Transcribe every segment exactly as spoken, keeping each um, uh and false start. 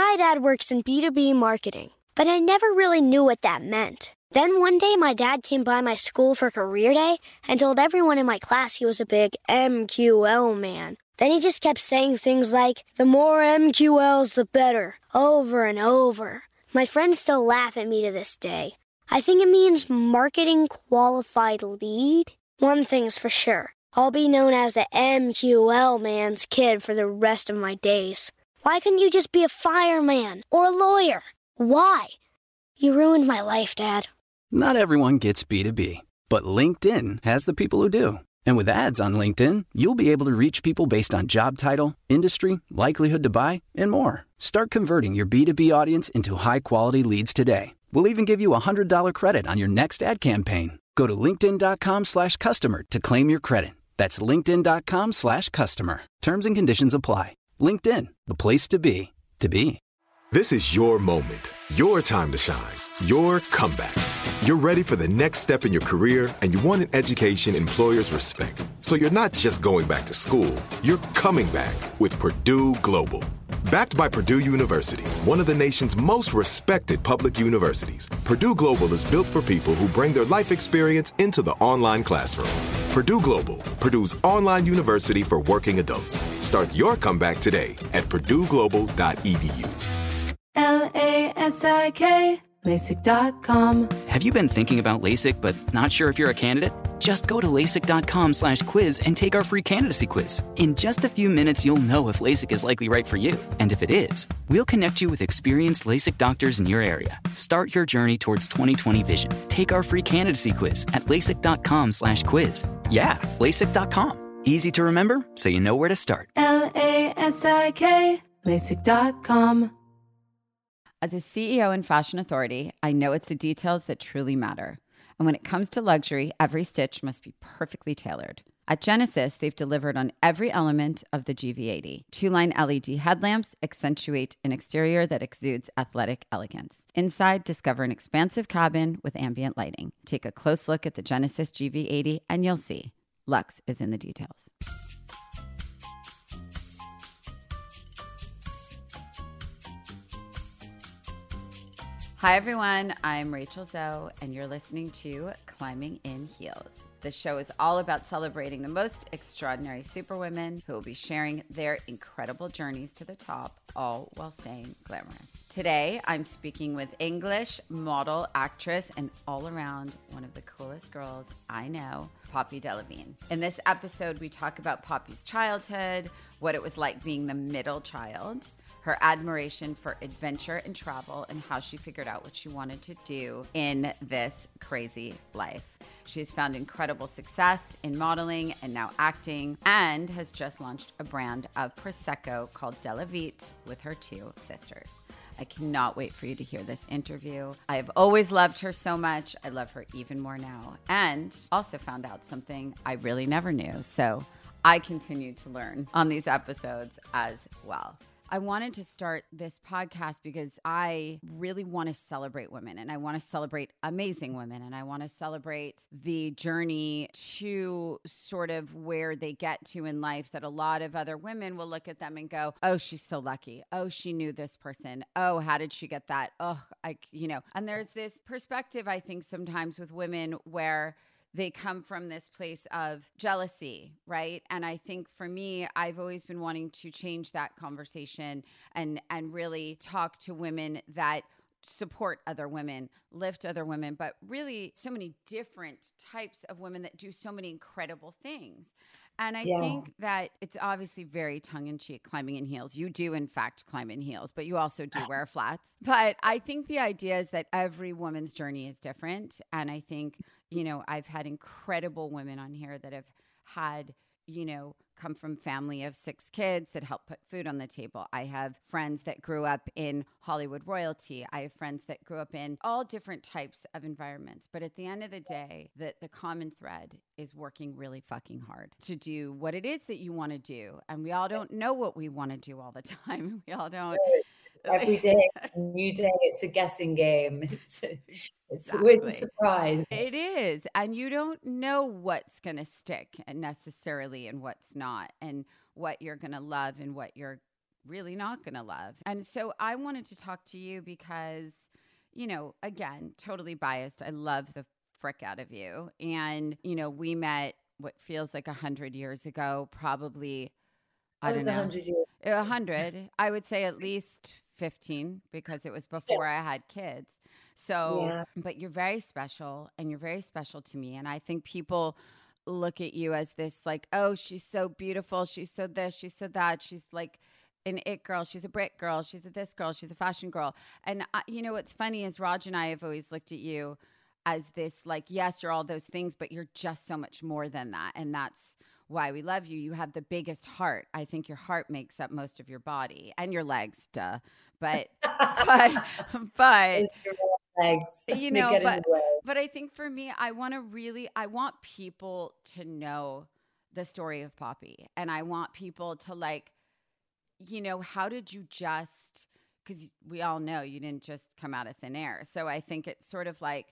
My dad works in B two B marketing, but I never really knew what that meant. Then one day, my dad came by my school for career day and told everyone in my class he was a big M Q L man. Then he just kept saying things like, the more M Q Ls, the better, over and over. My friends still laugh at me to this day. I think it means marketing qualified lead. One thing's for sure. I'll be known as the M Q L man's kid for the rest of my days. Why couldn't you just be a fireman or a lawyer? Why? You ruined my life, Dad. Not everyone gets B two B, but LinkedIn has the people who do. And with ads on LinkedIn, you'll be able to reach people based on job title, industry, likelihood to buy, and more. Start converting your B two B audience into high-quality leads today. We'll even give you a one hundred dollars credit on your next ad campaign. Go to linkedin.com slash customer to claim your credit. That's linkedin.com slash customer. Terms and conditions apply. LinkedIn, the place to be, to be. This is your moment, your time to shine, your comeback. You're ready for the next step in your career, and you want an education employers respect. So you're not just going back to school, you're coming back with Purdue Global. Backed by Purdue University, one of the nation's most respected public universities, Purdue Global is built for people who bring their life experience into the online classroom. Purdue Global, Purdue's online university for working adults. Start your comeback today at purdue global dot e d u. L A S I K, LASIK dot com. Have you been thinking about LASIK but not sure if you're a candidate? Just go to LASIK.com slash quiz and take our free candidacy quiz. In just a few minutes, you'll know if LASIK is likely right for you. And if it is, we'll connect you with experienced LASIK doctors in your area. Start your journey towards twenty twenty vision. Take our free candidacy quiz at LASIK.com slash quiz. Yeah, LASIK dot com. Easy to remember, so you know where to start. L A S I K, LASIK dot com. As a C E O and fashion authority, I know it's the details that truly matter. And when it comes to luxury, every stitch must be perfectly tailored. At Genesis, they've delivered on every element of the G V eighty. Two-line L E D headlamps accentuate an exterior that exudes athletic elegance. Inside, discover an expansive cabin with ambient lighting. Take a close look at the Genesis G V eighty and you'll see luxe is in the details. Hi, everyone. I'm Rachel Zoe, and you're listening to Climbing in Heels. This show is all about celebrating the most extraordinary superwomen who will be sharing their incredible journeys to the top, all while staying glamorous. Today, I'm speaking with English model, actress, and all-around one of the coolest girls I know, Poppy Delevingne. In this episode, we talk about Poppy's childhood, what it was like being the middle child, her admiration for adventure and travel, and how she figured out what she wanted to do in this crazy life. She has found incredible success in modeling and now acting, and has just launched a brand of Prosecco called Della Vite with her two sisters. I cannot wait for you to hear this interview. I have always loved her so much. I love her even more now, and also found out something I really never knew. So I continue to learn on these episodes as well. I wanted to start this podcast because I really want to celebrate women, and I want to celebrate amazing women, and I want to celebrate the journey to sort of where they get to in life, that a lot of other women will look at them and go, oh, she's so lucky. Oh, she knew this person. Oh, how did she get that? Oh, I, you know, and there's this perspective, I think, sometimes with women where they come from this place of jealousy, right? And I think for me, I've always been wanting to change that conversation and and really talk to women that support other women, lift other women, but really so many different types of women that do so many incredible things. And I yeah. think that it's obviously very tongue-in-cheek, climbing in heels. You do, in fact, climb in heels, but you also do wear flats. But I think the idea is that every woman's journey is different. And I think, you know, I've had incredible women on here that have had, you know, come from family of six kids that help put food on the table. I have friends that grew up in Hollywood royalty. I have friends that grew up in all different types of environments. But at the end of the day, the, the common thread is working really fucking hard to do what it is that you want to do. And we all don't know what we want to do all the time. We all don't. Every day, a new day, it's a guessing game. It's a, It's exactly. always a surprise. It is. And you don't know what's going to stick necessarily and what's not, and what you're going to love and what you're really not going to love. And so I wanted to talk to you because, you know, again, totally biased. I love the frick out of you. And, you know, we met what feels like a hundred years ago, probably, I don't know, a hundred years. A hundred, I would say at least fifteen, because it was before yeah. I had kids. So, yeah. but you're very special, and you're very special to me. And I think people look at you as this like, oh, she's so beautiful. She's so this, she's so that. She's like an it girl. She's a Brit girl. She's a this girl. She's a fashion girl. And I, you know, what's funny is Raj and I have always looked at you as this, like, yes, you're all those things, but you're just so much more than that. And that's why we love you. You have the biggest heart. I think your heart makes up most of your body and your legs, duh. But, but, but, legs. you know, but, but I think for me, I want to really, I want people to know the story of Poppy. And I want people to like, you know, how did you just, because we all know you didn't just come out of thin air. So I think it's sort of like,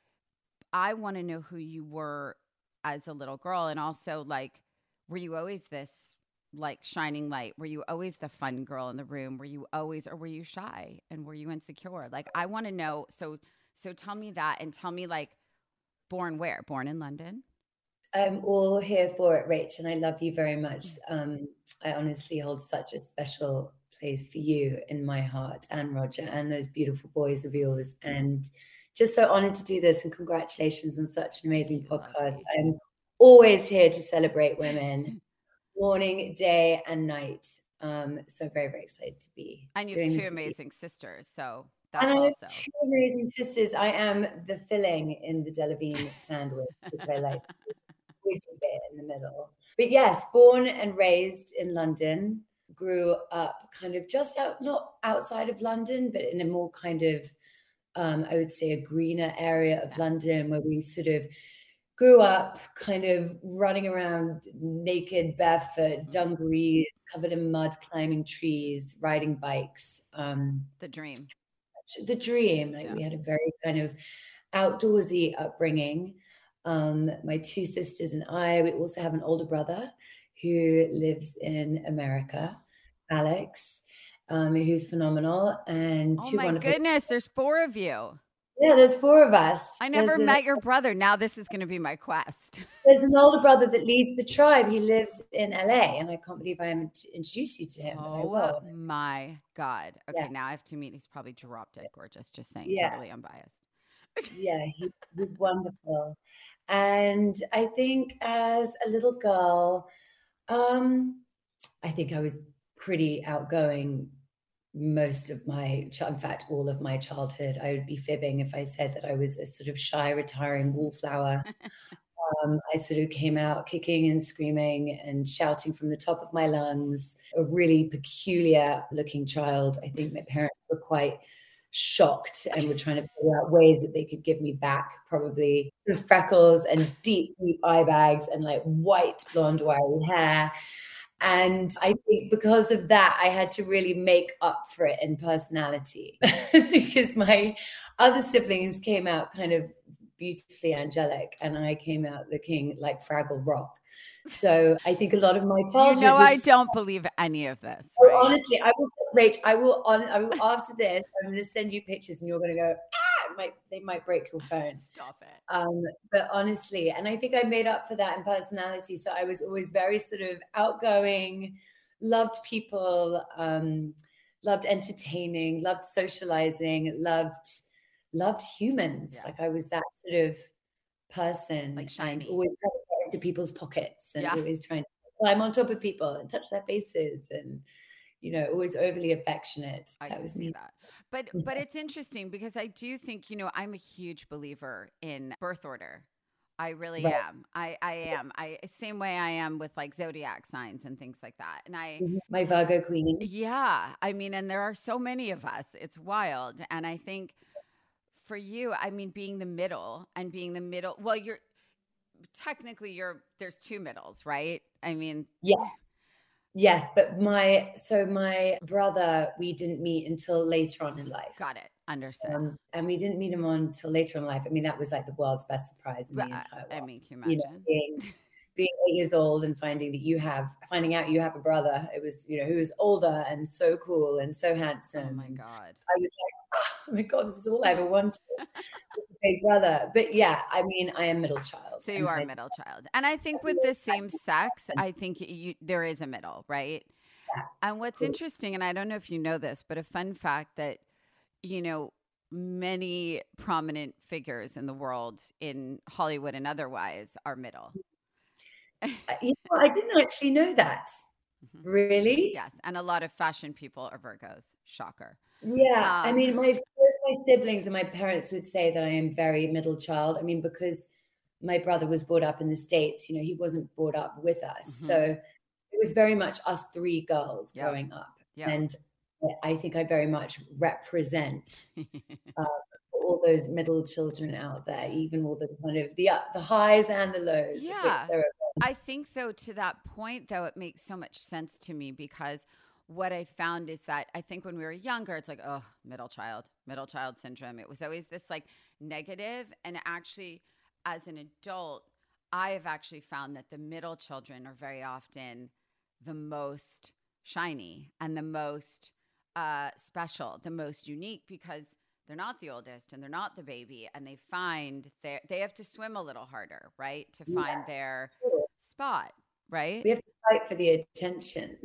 I want to know who you were as a little girl. And also, like, were you always this, like, shining light? Were you always the fun girl in the room? Were you always, or were you shy? And were you insecure? Like, I want to know. So, so tell me that, and tell me, like, born where? Born in London? I'm all here for it, Rach, and I love you very much. Um, I honestly hold such a special place for you in my heart, and Roger, and those beautiful boys of yours. And just so honored to do this, and congratulations on such an amazing podcast. I'm always here to celebrate women, morning, day, and night. Um, so very, very excited to be. And you have two amazing sisters, so that's and I also. have two amazing sisters. I am the filling in the Delavigne sandwich, which I like to do. Bit in the middle. But yes, born and raised in London, grew up kind of just out, not outside of London, but in a more kind of Um, I would say a greener area of London, where we sort of grew up kind of running around naked, barefoot, dungarees, covered in mud, climbing trees, riding bikes. Um, the dream. The dream. Like yeah. We had a very kind of outdoorsy upbringing. Um, my two sisters and I, we also have an older brother who lives in America, Alex. Um, who's phenomenal, and oh two my wonderful. Goodness, there's four of you. Yeah, there's four of us. I never there's met a, your brother. Now this is going to be my quest. There's an older brother that leads the tribe. He lives in L A, and I can't believe I haven't introduced you to him. Oh but I will. My God! Okay, yeah. Now I have to meet. He's probably drop dead gorgeous. Just saying, yeah. Totally unbiased. Yeah, he, he's wonderful, and I think as a little girl, um, I think I was pretty outgoing most of my, in fact, all of my childhood. I would be fibbing if I said that I was a sort of shy, retiring wallflower. um, I sort of came out kicking and screaming and shouting from the top of my lungs. A really peculiar looking child. I think my parents were quite shocked and were trying to figure out ways that they could give me back probably sort of freckles and deep, deep eye bags and like white blonde wiry hair. And I think because of that, I had to really make up for it in personality because my other siblings came out kind of beautifully angelic and I came out looking like Fraggle Rock. So I think a lot of my childhood. You know, was, I don't believe any of this. Oh, right? Honestly, I will, Rach, I will, on, I will, after this, I'm going to send you pictures and you're going to go, ah, it might, they might break your phone. Stop it. Um, but honestly, and I think I made up for that in personality. So I was always very sort of outgoing, loved people, um, loved entertaining, loved socializing, loved, loved humans. Yeah. Like I was that sort of person, like shiny. And always trying to get into people's pockets and yeah. always trying to climb on top of people and touch their faces and, you know, always overly affectionate. I that was me. That. But but it's interesting because I do think, you know, I'm a huge believer in birth order. I really right. am. I, I am. I same way I am with like zodiac signs and things like that. And I my Virgo queen. Yeah. I mean, and there are so many of us. It's wild. And I think for you, I mean, being the middle and being the middle, well, you're technically you're there's two middles, right? I mean, yeah. Yes, but my so my brother, we didn't meet until later on in life. Got it. Understood. Um, and we didn't meet him until later in life. I mean, that was like the world's best surprise in well, the entire world. I mean, can you imagine? You know, being, being eight years old and finding that you have, finding out you have a brother. It was, you know, who was older and so cool and so handsome. Oh my God. I was like, oh my God, this is all I ever wanted. Big brother. But yeah, I mean, I am middle child. So you are a middle child. And I think with the same sex, I think you, there is a middle, right? Yeah. And what's interesting, and I don't know if you know this, but a fun fact that, you know, many prominent figures in the world, in Hollywood and otherwise, are middle. You know, I didn't actually know that. Mm-hmm. Really? Yes. And a lot of fashion people are Virgos. Shocker. Yeah. Um, I mean, my, my siblings and my parents would say that I am very middle child. I mean, because my brother was brought up in the States, you know, he wasn't brought up with us. Mm-hmm. So it was very much us three girls yep. growing up. Yep. And I think I very much represent uh, all those middle children out there, even all the kind of the, uh, the highs and the lows. Yeah. I think, though, to that point, though, it makes so much sense to me, because what I found is that I think when we were younger, it's like, oh, middle child, middle child syndrome. It was always this like negative. And actually, as an adult, I have actually found that the middle children are very often the most shiny and the most uh, special, the most unique, because they're not the oldest and they're not the baby, and they find their, they have to swim a little harder, right? To find yeah. their spot, right? We have to fight for the attention.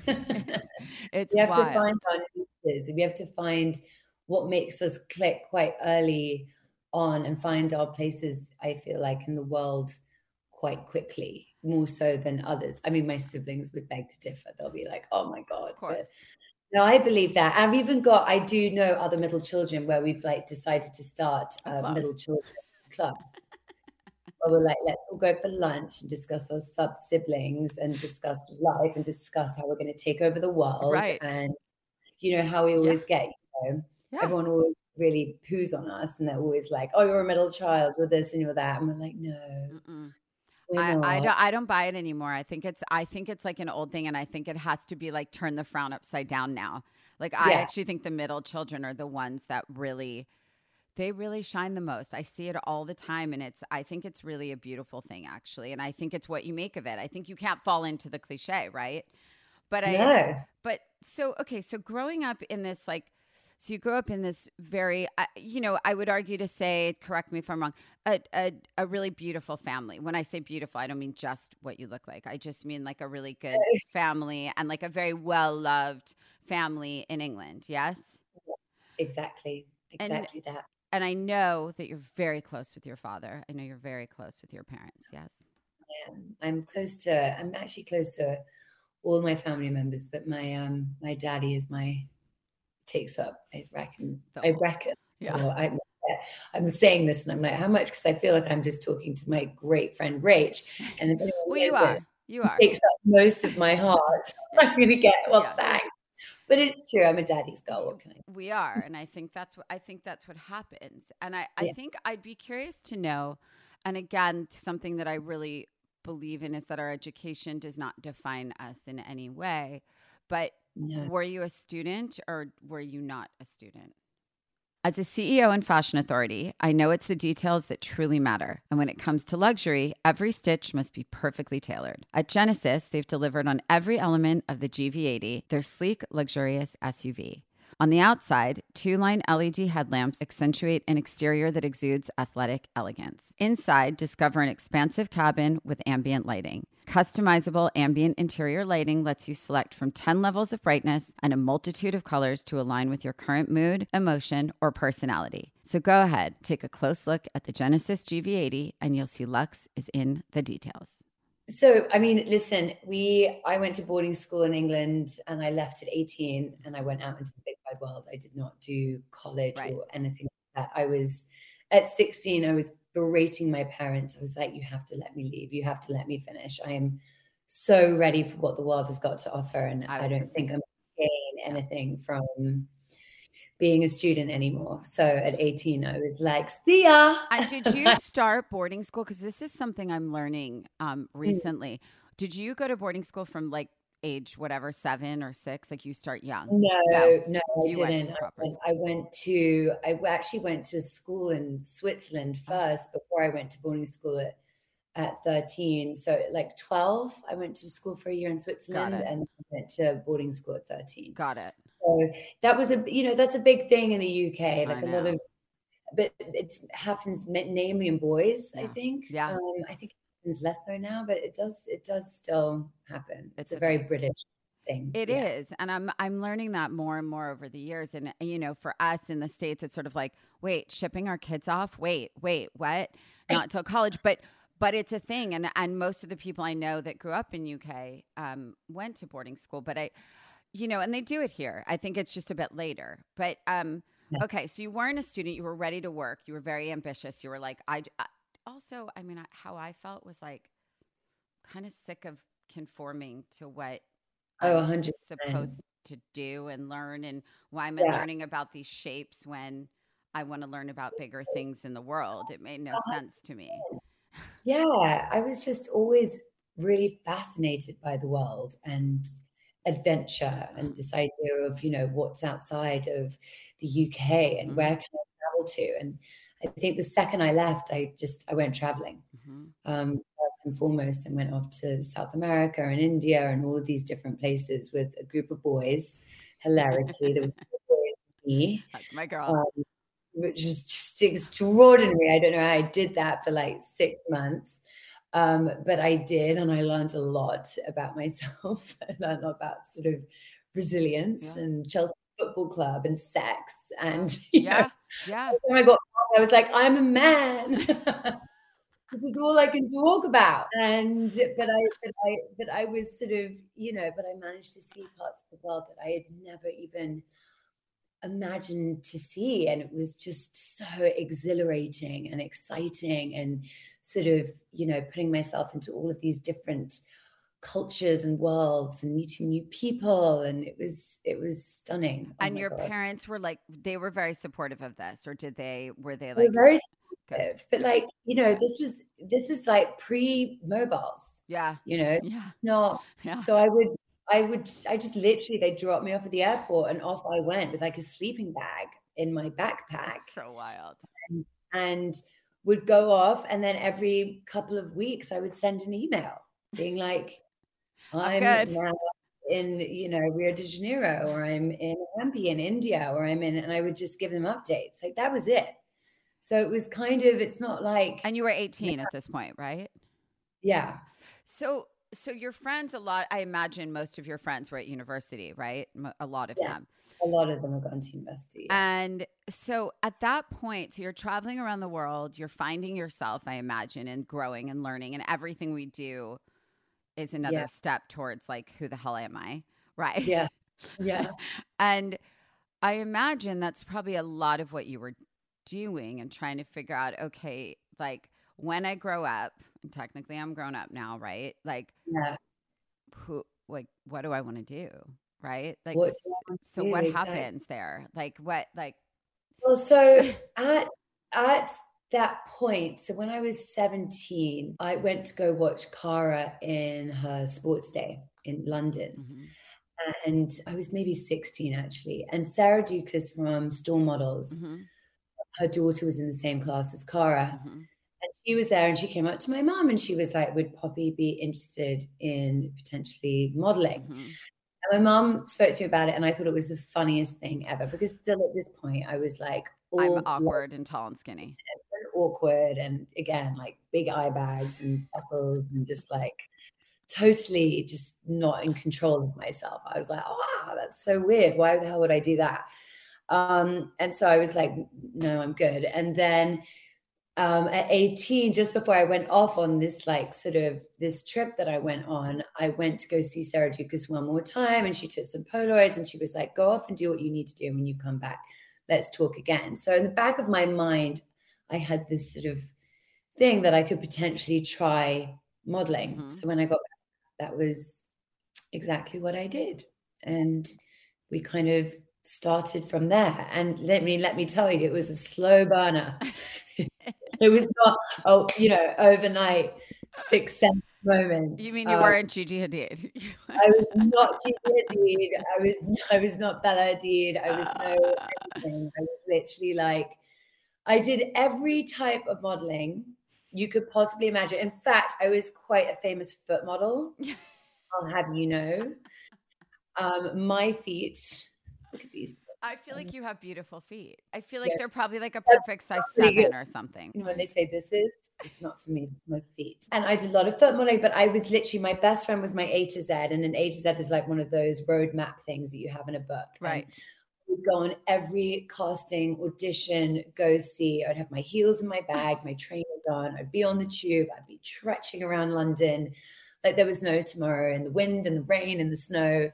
It's we have wild. to find our niches. We have to find what makes us click quite early on and find our places, I feel like, in the world quite quickly, more so than others. I mean, my siblings would beg to differ. They'll be like, oh my God. Of course. But, no, I believe that. I've even got, I do know other middle children where we've like decided to start uh, middle children clubs. Where we're like, let's all go for lunch and discuss our sub siblings and discuss life and discuss how we're going to take over the world. Right. And, you know, how we always yeah. get, you know, yeah. everyone always really poos on us, and they're always like, oh, you're a middle child, you're this and you're that. And we're like, no. Mm-mm. I, I don't I don't buy it anymore. I think it's I think it's like an old thing, and I think it has to be like turn the frown upside down now. Like I yeah. actually think the middle children are the ones that really they really shine the most. I see it all the time, and it's I think it's really a beautiful thing, actually. And I think it's what you make of it. I think you can't fall into the cliche, right? But I no. but so okay, so growing up in this like So you grew up in this very, uh, you know, I would argue to say, correct me if I'm wrong, a, a a really beautiful family. When I say beautiful, I don't mean just what you look like. I just mean like a really good family and like a very well-loved family in England. Yes? Exactly. Exactly and, that. And I know that you're very close with your father. I know you're very close with your parents. Yes? I am. I'm close to, I'm actually close to all my family members, but my um my daddy is my... takes up, I reckon. I reckon. Yeah. Or I'm, I'm saying this and I'm like, how much? Because I feel like I'm just talking to my great friend Rach. And if well, you are. It, you are. Takes up most of my heart. I'm going to get, well, yeah. thanks. But it's true. I'm a daddy's girl. What can I say? We are. And I think that's what, I think that's what happens. And I, I yeah. think I'd be curious to know, and again, something that I really believe in is that our education does not define us in any way. But no. Were you a student or were you not a student? As a C E O and fashion authority, I know it's the details that truly matter. And when it comes to luxury, every stitch must be perfectly tailored. At Genesis, they've delivered on every element of the G V eighty, their sleek, luxurious S U V. On the outside, two-line L E D headlamps accentuate an exterior that exudes athletic elegance. Inside, discover an expansive cabin with ambient lighting. Customizable ambient interior lighting lets you select from ten levels of brightness and a multitude of colors to align with your current mood, emotion, or personality. So go ahead, take a close look at the Genesis G V eighty, and you'll see luxe is in the details. So, I mean, listen, we, I went to boarding school in England and I left at eighteen and I went out into the big wide world. I did not do college right. or anything like that. I was, at sixteen, I was berating my parents. I was like, you have to let me leave. You have to let me finish. I am so ready for what the world has got to offer. And I, I don't think I'm gain anything from being a student anymore. So at eighteen, I was like, see ya. And did you start boarding school? Because this is something I'm learning um, recently. Mm. Did you go to boarding school from like age, whatever, seven or six? Like you start young? No, no, no I you didn't. Went I, went, I went to, I actually went to a school in Switzerland first before I went to boarding school at at thirteen. So like twelve, I went to school for a year in Switzerland and went to boarding school at thirteen. Got it. So that was a, you know, that's a big thing in the U K. Like I a lot know. of, but it happens ma- namely in boys, Yeah. I think. Yeah. Um, I think it happens less so now, but it does, it does still happen. It's It's, a a very thing. British thing. It Yeah. is. And I'm I'm learning that more and more over the years. And, you know, for us in the States, it's sort of like, wait, shipping our kids off? Wait, wait, what? Not till college. But but it's a thing. And and most of the people I know that grew up in U K um, went to boarding school. But I, you know, and they do it here. I think it's just a bit later. But um, Yeah. okay, so you weren't a student. You were ready to work. You were very ambitious. You were like, I, I also, I mean, I- how I felt was like kind of sick of conforming to what Oh, I'm one hundred percent. supposed to do and learn, and why am I Yeah. learning about these shapes when I want to learn about bigger things in the world? It made no sense to me. Yeah, I was just always really fascinated by the world and adventure and this idea of, you know, what's outside of the U K and Mhm. where can I travel to? And I think the second I left, I just, I went traveling. Mhm. Um, first and foremost, and went off to South America and India and all of these different places with a group of boys. Hilariously, there was four boys with me, That's my girl. um, which was just extraordinary. I don't know how I did that for like six months. Um, but I did, and I learned a lot about myself. I learned a lot about sort of resilience Yeah. and Chelsea Football Club and sex. And, you know, yeah, yeah. when I got back, I was like, I'm a man. This is all I can talk about. And but I but I but I was sort of, you know, but I managed to see parts of the world that I had never even imagined to see. And it was just so exhilarating and exciting and sort of, you know, putting myself into all of these different cultures and worlds and meeting new people. And it was it was stunning. Oh And my your God. parents were like, they were very supportive of this, or did they, were they They like, were very good. supportive, but like, you know, this was this was like pre-mobiles, Yeah, you know, yeah, not yeah. so I would I would I just literally they dropped me off at the airport and off I went with like a sleeping bag in my backpack That's so wild. and, and would go off, and then every couple of weeks I would send an email being like, I'm I'm good. now in, you know, Rio de Janeiro, or I'm in Hampi in India, or I'm in, and I would just give them updates. Like that was it. So it was kind of, it's not like, And you were eighteen at this point, right? yeah, So, so your friends, a lot, I imagine most of your friends were at university, right? Mo- A lot of yes, them. a lot of them have gone to university. Yeah. And so at that point, so you're traveling around the world, you're finding yourself, I imagine, and growing and learning, and everything we do is another Yeah. step towards like, who the hell am I? Right. Yeah. Yeah. And I imagine that's probably a lot of what you were doing and trying to figure out, okay, like when I grow up, and technically I'm grown up now, right? Like Yeah. who, like, what do I want to do? Right. Like, What s- do I want to so do? what Exactly. happens there? Like what, like, Well, so at at that point, so when I was seventeen, I went to go watch Cara in her sports day in London. mhm. And I was maybe sixteen actually. And Sarah Dukas from Store Models, Mhm. her daughter was in the same class as Cara. Mhm. And she was there, and she came up to my mom and she was like, would Poppy be interested in potentially modeling? Mhm. And my mom spoke to me about it, and I thought it was the funniest thing ever, because still at this point I was like I'm all awkward and tall and skinny. and awkward, and again like big eye bags and freckles and just like totally just not in control of myself. I was like, oh wow, that's so weird. Why the hell would I do that? Um, and so I was like, no, I'm good. And then um, at eighteen, just before I went off on this like sort of this trip that I went on, I went to go see Sarah Dukas one more time, and she took some Polaroids, and she was like, go off and do what you need to do. When you come back, let's talk again. So in the back of my mind, I had this sort of thing that I could potentially try modeling. Mhm. So when I got back, that was exactly what I did. And we kind of started from there. And let me, let me tell you, it was a slow burner. It was not, oh, you know, overnight six cent moment. You mean you Um, weren't Gigi Hadid? I was not Gigi Hadid. I was, I was not Bella Hadid. I was no anything. I was literally like, I did every type of modeling you could possibly imagine. In fact, I was quite a famous foot model. I'll have you know. Um, my feet, look at these. I feel like you have beautiful feet. I feel like Yeah. they're probably like a perfect size seven or something. You know, when they say this is, it's not for me, it's my feet. And I did a lot of foot modeling, but I was literally, my best friend was my A to Z. And an A to Z is like one of those roadmap things that you have in a book. Right. And we'd go on every casting, audition, go see. I'd have my heels in my bag, my trainers on. I'd be on the tube. I'd be trudging around London like there was no tomorrow, in the wind and the rain and the snow.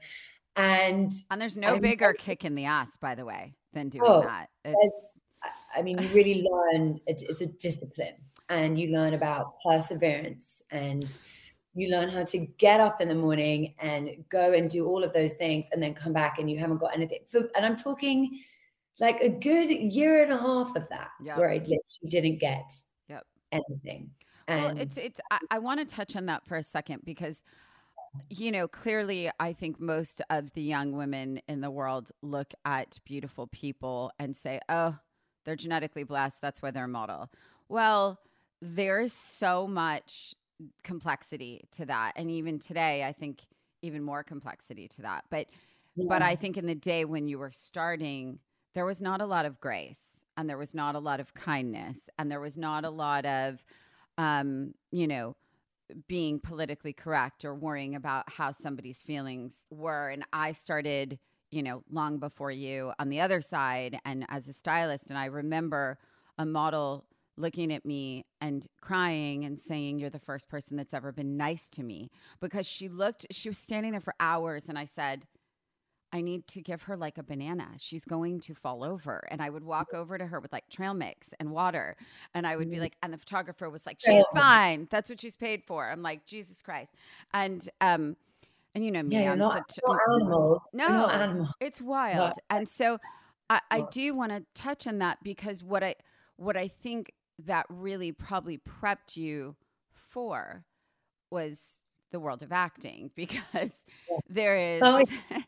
And and there's no I bigger remember, kick in the ass, by the way, than doing oh, that. It's, I mean, you really learn, it's, it's a discipline, and you learn about perseverance, and you learn how to get up in the morning and go and do all of those things and then come back and you haven't got anything. For, and I'm talking like a good year and a half of that, yep. where I literally didn't get yep. anything. And well, it's, it's, I, I want to touch on that for a second because, you know, clearly, I think most of the young women in the world look at beautiful people and say, oh, they're genetically blessed. That's why they're a model. Well, there is so much complexity to that. And even today, I think even more complexity to that. But, yeah. but I think in the day when you were starting, there was not a lot of grace, and there was not a lot of kindness, and there was not a lot of, um, you know, being politically correct or worrying about how somebody's feelings were. And I started, you know, long before you on the other side and as a stylist. And I remember a model looking at me and crying and saying, you're the first person that's ever been nice to me, because she looked, she was standing there for hours. And I said, I need to give her like a banana. She's going to fall over. And I would walk over to her with like trail mix and water. And I would be like, and the photographer was like, she's fine. That's what she's paid for. I'm like, Jesus Christ. And, um, and you know me, yeah, I'm not, such not animals. No, not animals. It's wild. And so I, I do want to touch on that, because what I, what I think that really probably prepped you for was the world of acting, because yes. there is oh,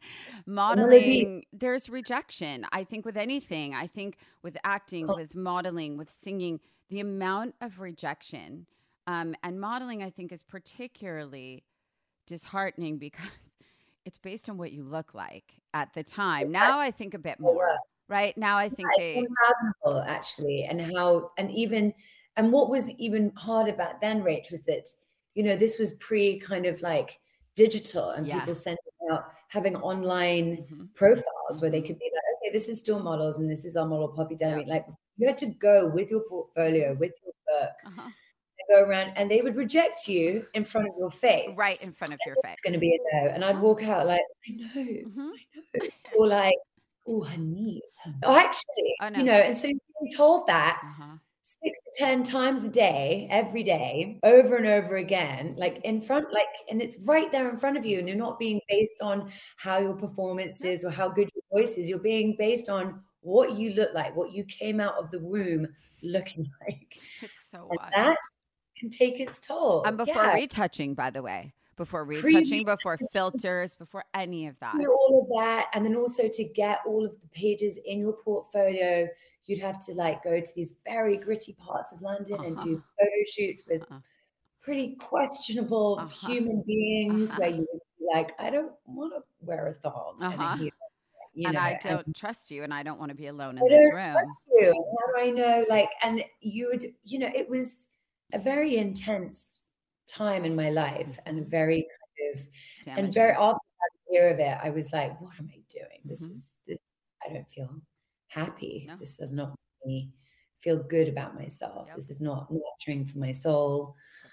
modeling, there's rejection. I think with anything, I think with acting, oh. with modeling, with singing, the amount of rejection um, and modeling, I think, is particularly disheartening because it's based on what you look like at the time. Now I think a bit more, right? Now I think yeah, they it's unfathomable, actually, and how, and even, and what was even harder back then, Rach, was that, you know, this was pre kind of like digital, and yeah. people sending out, having online mm-hmm. profiles mm-hmm. where they could be like, okay, this is still models and this is our model Poppy Dynamite. Yeah. Like you had to go with your portfolio, with your book, uh-huh. and go around, and they would reject you in front of your face. Right in front of your face. It's going to be a no. And I'd walk out like, I know, it's, mm-hmm. I know. Or like, oh, her knees. Oh, actually, oh, no. you know, and so you're being told that uh-huh. six to ten times a day, every day, over and over again, like in front, like, and it's right there in front of you. And you're not being based on how your performance is or how good your voice is. You're being based on what you look like, what you came out of the room looking like. It's so and wild. That can take its toll. And before yeah. retouching, by the way, before retouching, before filters, before any of that. All of that. And then also to get all of the pages in your portfolio, you'd have to like go to these very gritty parts of London uh-huh. and do photo shoots with uh-huh. pretty questionable uh-huh. human beings uh-huh. where you would be like, I don't want to wear a thong. Uh-huh. And, a you and know, I don't and trust you, and I don't want to be alone in I this don't room. Trust you. How do I know? Like, and you would, you know, it was a very intense time in my life, and a very kind of, Damaging. and very after that year of it, I was like, what am I doing? This mm-hmm. is this. I don't feel happy. No. This does not make me feel good about myself. Yep. This is not nurturing for my soul.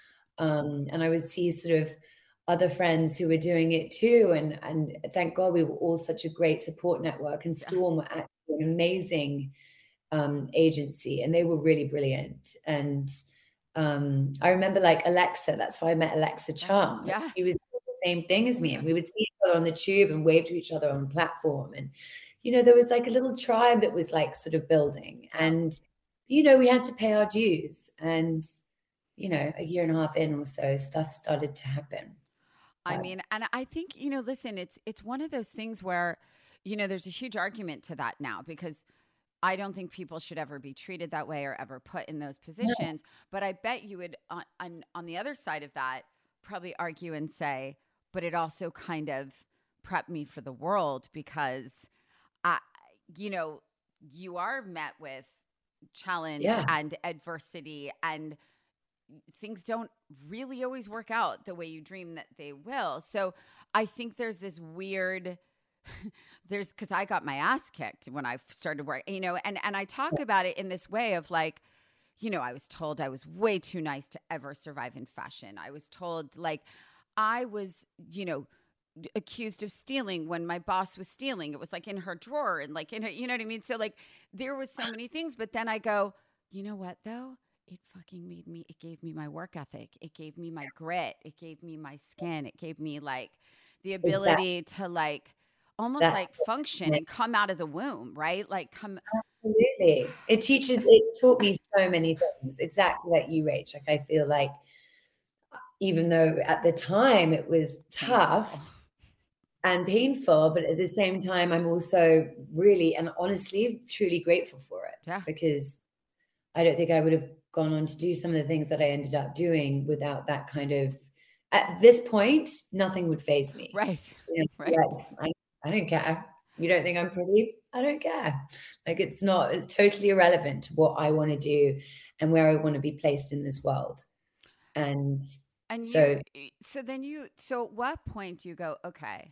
Um, and I would see sort of other friends who were doing it too. And, and thank God we were all such a great support network, and Storm were actually an amazing um, agency, and they were really brilliant. And um, I remember like Alexa, that's how I met Alexa Chung. Yeah. She was the same thing as me. And we would see each other on the tube and wave to each other on the platform. And, you know, there was like a little tribe that was like sort of building, and, you know, we had to pay our dues. And, you know, a year and a half in or so, stuff started to happen. I mean, and I think, you know, listen, it's, it's one of those things where, you know, there's a huge argument to that now, because I don't think people should ever be treated that way or ever put in those positions. No. But I bet you would, on, on, on the other side of that, probably argue and say, but it also kind of prepped me for the world because, I, you know, you are met with challenge yeah. and adversity, and things don't really always work out the way you dream that they will. So I think there's this weird... There's because I got my ass kicked when I started work, you know, and, and I talk about it in this way of like, you know, I was told I was way too nice to ever survive in fashion. I was told like I was, you know, accused of stealing when my boss was stealing. It was like in her drawer and like in her, you know what I mean? So like there was so many things, but then I go, you know what though? It fucking made me, it gave me my work ethic. It gave me my grit. It gave me my skin. It gave me like the ability exactly. to like, almost That's like function and come out of the womb, right? Like come. Absolutely. It teaches, it taught me so many things. Exactly like you, Rach. Like I feel like even though at the time it was tough and painful, but at the same time, I'm also really and honestly, truly grateful for it. Yeah. Because I don't think I would have gone on to do some of the things that I ended up doing without that kind of, at this point, nothing would faze me. Right. You know, right. Like, I, I don't care. You don't think I'm pretty? I don't care. Like it's not, it's totally irrelevant to what I want to do and where I want to be placed in this world. And, and so, you, so then you, so at what point do you go, okay,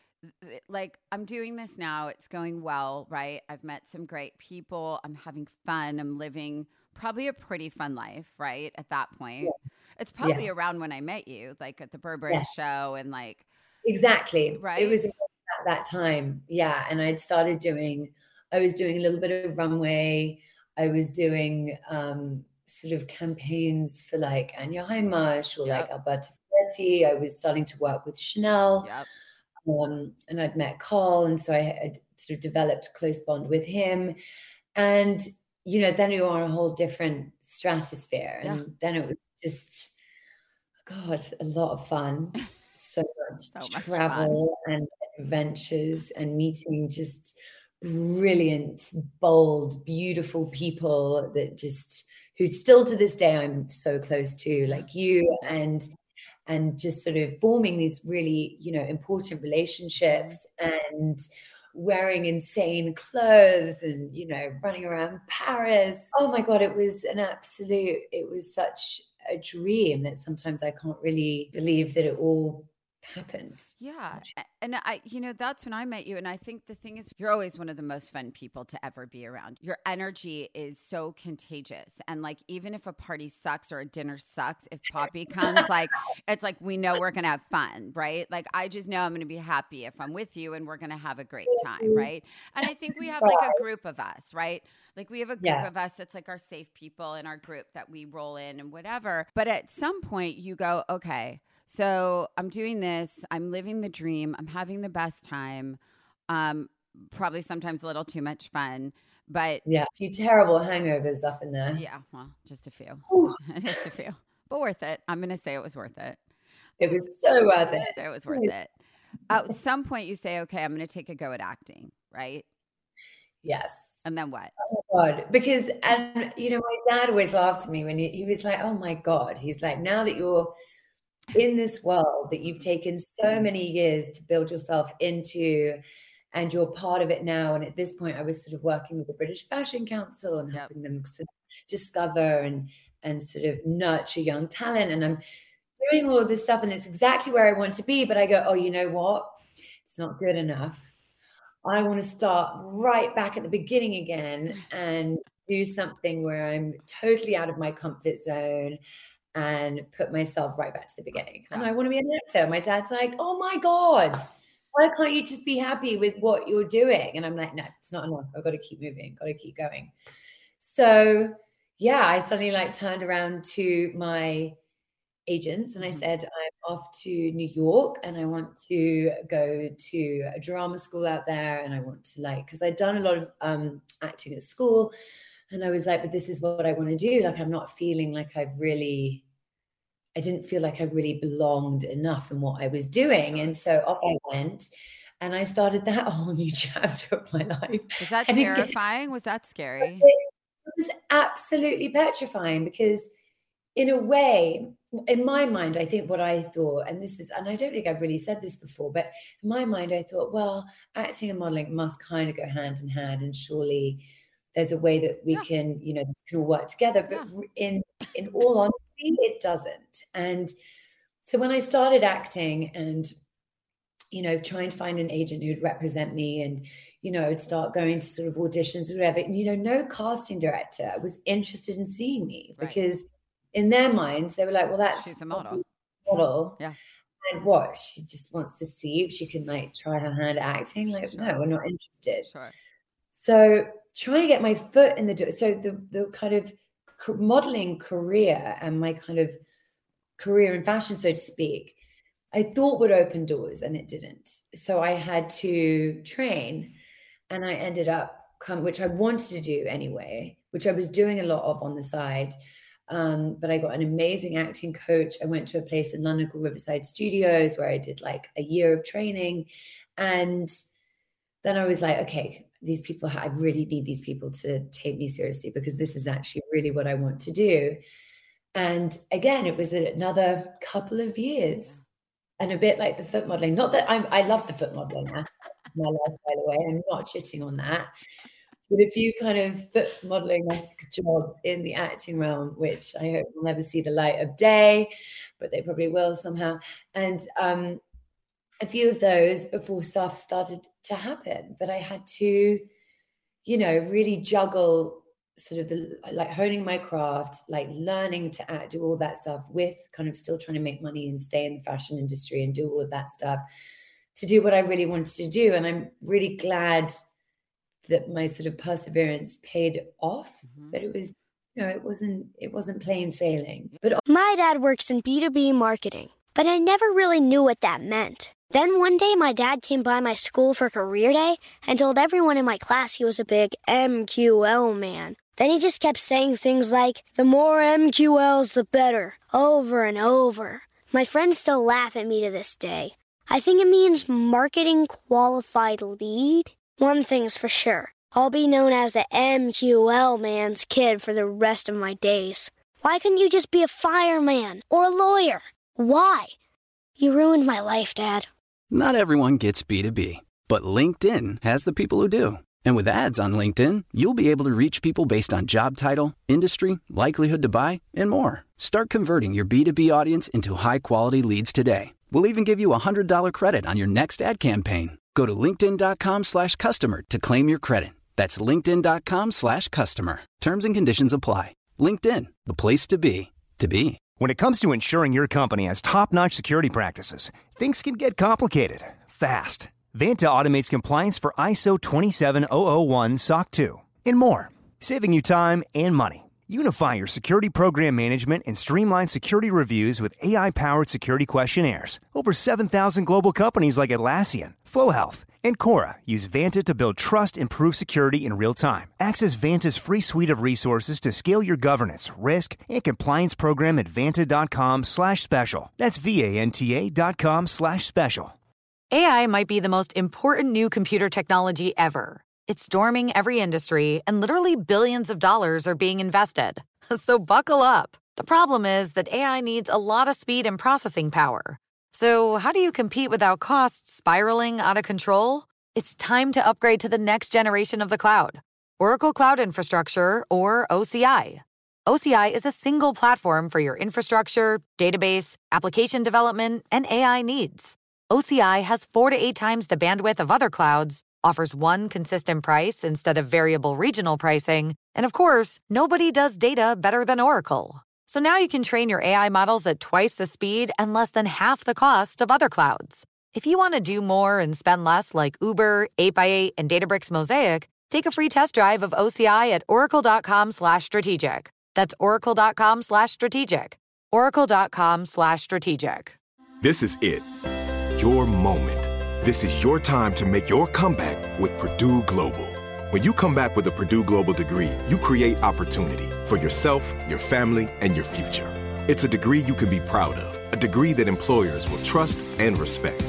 like I'm doing this now. It's going well, right? I've met some great people. I'm having fun. I'm living probably a pretty fun life, right? At that point, yeah. It's probably yeah. around when I met you, like at the Burberry yes. show and like. Exactly. Right. It was at that time. Yeah. And I'd started doing, I was doing a little bit of runway. I was doing um, sort of campaigns for like Anya Haimarsh or yep. like Alberto Ferretti. I was starting to work with Chanel. Yep. Um, and I'd met Carl. And so I had sort of developed a close bond with him. And, you know, then you're on a whole different stratosphere. And yeah. then it was just, God, a lot of fun. So much so much travel fun. And adventures and meeting just brilliant, bold, beautiful people that just, who still to this day I'm so close to, like you, and and just sort of forming these really, you know, important relationships and wearing insane clothes and, you know, running around Paris. Oh my God, it was an absolute, it was such a dream that sometimes I can't really believe that it all happened. Yeah. And I, you know, that's when I met you. And I think the thing is, you're always one of the most fun people to ever be around. Your energy is so contagious. And like, even if a party sucks or a dinner sucks, if Poppy comes, like, it's like, we know we're going to have fun, right? Like, I just know I'm going to be happy if I'm with you and we're going to have a great time, right? And I think we have like a group of us, right? Like we have a group yeah. of us that's like our safe people in our group that we roll in and whatever. But at some point you go, okay, so I'm doing this, I'm living the dream, I'm having the best time, um, probably sometimes a little too much fun, but... Yeah, a few terrible hangovers up in there. Yeah, well, just a few. Just a few. But worth it. I'm going to say it was worth it. It was so worth it. Say it was worth it. At some point you say, okay, I'm going to take a go at acting, right? Yes. And then what? Oh my God. Because, and you know, my dad always laughed at me when he, he was like, oh my God. He's like, now that you're in this world that you've taken so many years to build yourself into, and you're part of it now. And at this point, I was sort of working with the British Fashion Council and yep. helping them sort of discover and, and sort of nurture young talent. And I'm doing all of this stuff and it's exactly where I want to be. But I go, oh, you know what? It's not good enough. I want to start right back at the beginning again and do something where I'm totally out of my comfort zone and put myself right back to the beginning. And I want to be an actor. My dad's like, oh my God, why can't you just be happy with what you're doing? And I'm like, no, it's not enough. I've got to keep moving, got to keep going. So yeah, I suddenly like turned around to my agents and I said, I'm off to New York and I want to go to a drama school out there. And I want to like, because I'd done a lot of um, acting at school. And I was like, but this is what I want to do. Like, I'm not feeling like I've really, I didn't feel like I really belonged enough in what I was doing. And so off I went. And I started that whole new chapter of my life. Was that And again, terrifying? Was that scary? it was absolutely petrifying because in a way, in my mind, I think what I thought, and this is, and I don't think I've really said this before, but in my mind, I thought, well, acting and modeling must kind of go hand in hand. And surely there's a way that we yeah. can, you know, this can all work together. But yeah. in, in all honesty, it doesn't. And so when I started acting and, you know, trying to find an agent who'd represent me and, you know, I'd start going to sort of auditions or whatever, and, you know, no casting director was interested in seeing me right. because in their minds, they were like, well, that's she's a model. model. Yeah. And what? She just wants to see if she can like try her hand at acting. Like, sure. no, we're not interested. Sure. So trying to get my foot in the door. So the, the kind of modeling career and my kind of career in fashion, so to speak, I thought would open doors and it didn't. So I had to train and I ended up, come, which I wanted to do anyway, which I was doing a lot of on the side. Um, but I got an amazing acting coach. I went to a place in London called Riverside Studios where I did like a year of training. And then I was like, okay, these people, I really need these people to take me seriously because this is actually really what I want to do. And again, it was another couple of years and a bit like the foot modeling. Not that I'm, I love the foot modeling aspect of my life, by the way. I'm not shitting on that. But a few kind of foot modeling-esque jobs in the acting realm, which I hope will never see the light of day, but they probably will somehow. And um, a few of those before stuff started to happen. But I had to, you know, really juggle sort of the, like honing my craft, like learning to act, do all that stuff with kind of still trying to make money and stay in the fashion industry and do all of that stuff to do what I really wanted to do. And I'm really glad that my sort of perseverance paid off, mm-hmm. but it was, you know, it wasn't, it wasn't plain sailing. But my dad works in B two B marketing, but I never really knew what that meant. Then one day my dad came by my school for career day and told everyone in my class he was a big M Q L man. Then he just kept saying things like, the more M Q Ls, the better, over and over. My friends still laugh at me to this day. I think it means marketing qualified lead. One thing's for sure, I'll be known as the M Q L man's kid for the rest of my days. Why couldn't you just be a fireman or a lawyer? Why? You ruined my life, Dad. Not everyone gets B two B, but LinkedIn has the people who do. And with ads on LinkedIn, you'll be able to reach people based on job title, industry, likelihood to buy, and more. Start converting your B two B audience into high-quality leads today. We'll even give you a one hundred dollars credit on your next ad campaign. Go to linkedin.com slash customer to claim your credit. That's linkedin.com slash customer. Terms and conditions apply. LinkedIn, the place to be, to be. When it comes to ensuring your company has top-notch security practices, things can get complicated fast. Vanta automates compliance for I S O twenty-seven thousand one S O C two and more, saving you time and money. Unify your security program management and streamline security reviews with A I-powered security questionnaires. Over seven thousand global companies like Atlassian, Flow Health, and Cora use Vanta to build trust and prove security in real time. Access Vanta's free suite of resources to scale your governance, risk, and compliance program at vanta.com slash special. That's V-A-N-T-A dot com slash special. A I might be the most important new computer technology ever. It's storming every industry, and literally billions of dollars are being invested. So buckle up. The problem is that A I needs a lot of speed and processing power. So how do you compete without costs spiraling out of control? It's time to upgrade to the next generation of the cloud. Oracle Cloud Infrastructure, or O C I. O C I is a single platform for your infrastructure, database, application development, and A I needs. O C I has four to eight times the bandwidth of other clouds, offers one consistent price instead of variable regional pricing, and of course, nobody does data better than Oracle. So now you can train your A I models at twice the speed and less than half the cost of other clouds. If you want to do more and spend less like Uber, eight by eight, and Databricks Mosaic, take a free test drive of O C I at oracle.com slash strategic. That's oracle.com slash strategic. oracle.com slash strategic. This is it. Your moment. This is your time to make your comeback with Purdue Global. When you come back with a Purdue Global degree, you create opportunity for yourself, your family, and your future. It's a degree you can be proud of, a degree that employers will trust and respect.